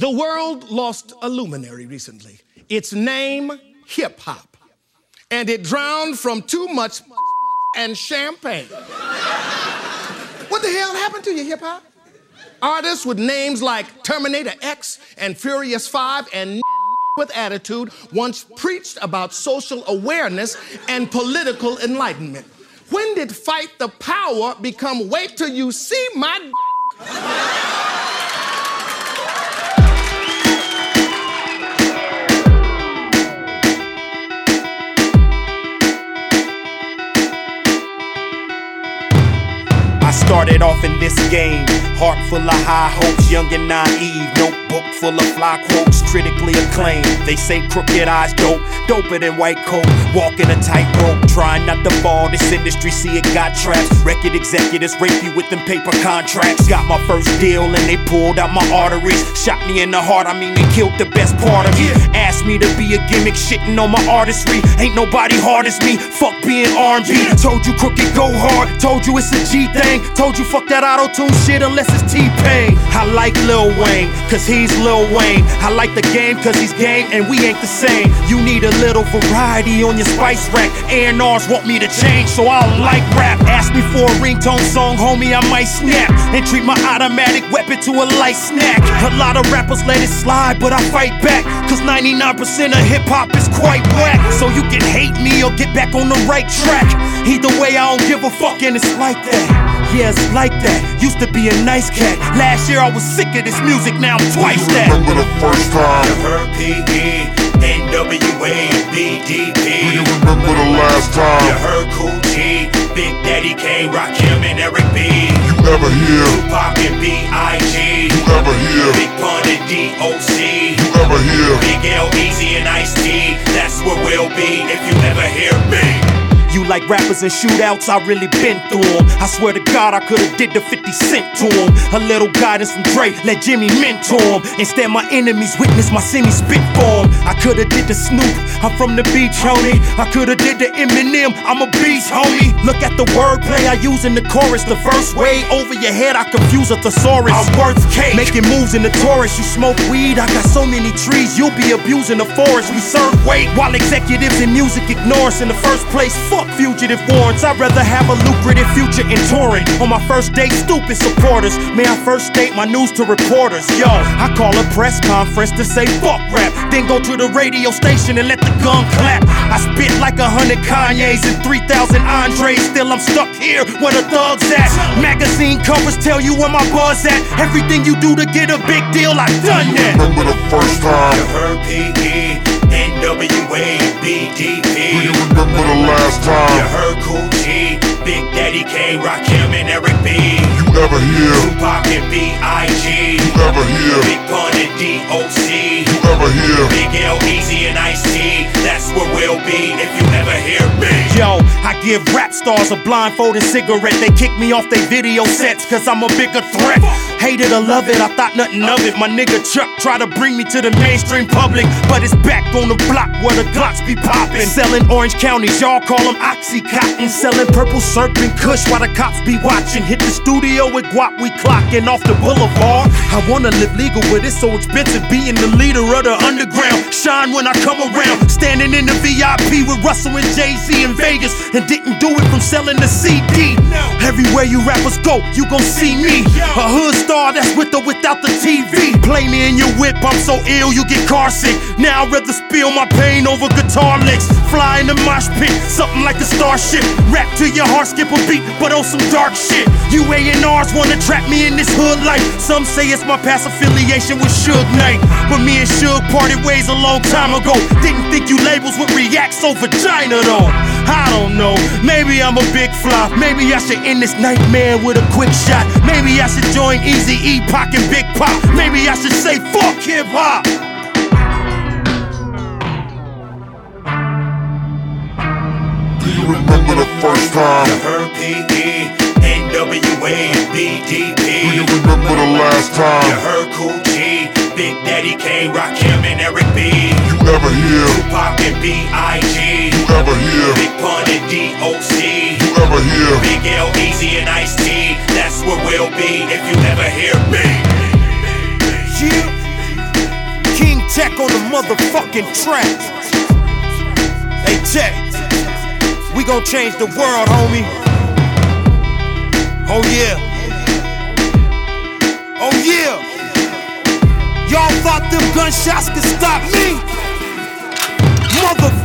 The world lost a luminary recently. Its name, hip hop. And it drowned from too much and champagne. What the hell happened to you, hip hop? Artists with names like Terminator X and Furious 5 and with attitude once preached about social awareness and political enlightenment. When did fight the power become wait till you see my I started off in this game, heart full of high hopes, young and naive, notebook full of fly quotes, critically acclaimed. They say crooked eyes dope, doper than white coat, walking a tightrope, trying not to fall. This industry, see it got traps. Record executives rape you with them paper contracts. Got my first deal and they pulled out my arteries, shot me in the heart. I mean they killed the best part of me. Asked me to be a gimmick, shitting on my artistry. Ain't nobody hard as me. Fuck being R&B. Told you crooked go hard. Told you it's a G thing. Told you fuck that auto-tune shit unless it's T-Pain. I like Lil Wayne, cause he's Lil Wayne. I like the game cause he's game and we ain't the same. You need a little variety on your spice rack. A&Rs want me to change so I don't like rap. Ask me for a ringtone song, homie, I might snap and treat my automatic weapon to a light snack. A lot of rappers let it slide, but I fight back, cause 99% of hip-hop is quite whack. So you can hate me or get back on the right track. Either way, I don't give a fuck and it's like that. Yeah, it's like that. Used to be a nice cat. Last year I was sick of this music, now I'm twice that. Remember the first time you heard P.E., N.W.A., B.D.P. Do you remember the last time you heard Kool G, Big Daddy Kane, Rakim and Eric B? You ever hear Tupac and B.I.G? You ever hear Big Pun and D.O.C? You ever hear Big L, Easy and Ice-T? That's where we'll be if you ever hear me. You like rappers and shootouts, I really been through them. I swear to God, I could've did the 50 Cent to him. A little guidance from Dre, let Jimmy mentor him. Instead, my enemies witness my semi-spit form. I could've did the Snoop, I'm from the beach, homie. I could've did the Eminem, I'm a beast, homie. Look at the wordplay I use in the chorus. The first way over your head, I confuse a thesaurus. I'm worth cake, making moves in the Taurus. You smoke weed, I got so many trees, you'll be abusing the forest. We serve weight, while executives in music ignore us in the first place. Fuck fugitive warrants, I'd rather have a lucrative future in touring. On my first date, stupid supporters. May I first state my news to reporters? Yo, I call a press conference to say fuck rap, then go to the radio station and let the gun clap. I spit like 100 Kanyes and 3,000 Andres. Still I'm stuck here where the thugs at. Magazine covers tell you where my buzz at. Everything you do to get a big deal, I done that. Remember the first time you heard P.E., N.W.A., B.D.P. Do you remember the last time you heard Kool G, Big Daddy Kane, Rakim and Eric B? You ever hear Tupac and B.I.G? You ever hear Big Pun and D.O.C? You ever hear Big L, Easy and Ice-T? That's where we'll be if you ever hear me. Yo, I give rap stars a blindfolded cigarette. They kick me off their video sets cause I'm a bigger threat. Hate it or love it, I thought nothing of it. My nigga Chuck tried to bring me to the mainstream public, but it's back on the block where the Glocks be poppin'. Selling orange counties, y'all call them Oxycontin. Selling purple Serpent Kush while the cops be watching. Hit the studio with guap, we clockin' off the boulevard. I wanna live legal, but it's so expensive being the leader of the underground. Shine when I come around, standing in the VIP with Russell and Jay-Z in Vegas, and didn't do it from selling the CD. Everywhere you rappers go, you gon' see me. A hood star that's with or without the TV. Play me in your whip, I'm so ill you get car sick. Now I'd rather spill my pain over guitar licks. Fly in the mosh pit, something like a starship. Rap to your heart, skip a beat, but on some dark shit. You A&Rs wanna trap me in this hood life. Some say it's my past affiliation with Suge Knight, but me and Suge parted ways a long time ago. Didn't think you labels would react so vagina though. I don't know, maybe I'm a big flop. Maybe I should end this nightmare with a quick shot. Maybe I should join Eazy-E, Pac and Big Pop. Maybe I should say fuck hip-hop. Do you remember the first time you heard P.E., N.W.A., B.D.P. Do you remember the last time you heard Kool G, Big Daddy Kane, Rakim and Eric B? You ever hear Tupac and B.I.G? You ever hear Big Pun and D.O.C? You ever hear Big L, Easy and Ice-T? That's where we'll be if you ever hear me. Yeah. motherfucking track. Hey, check. We gon' change the world, homie. Oh yeah. Oh yeah. Y'all thought them gunshots could stop me? Motherfucker.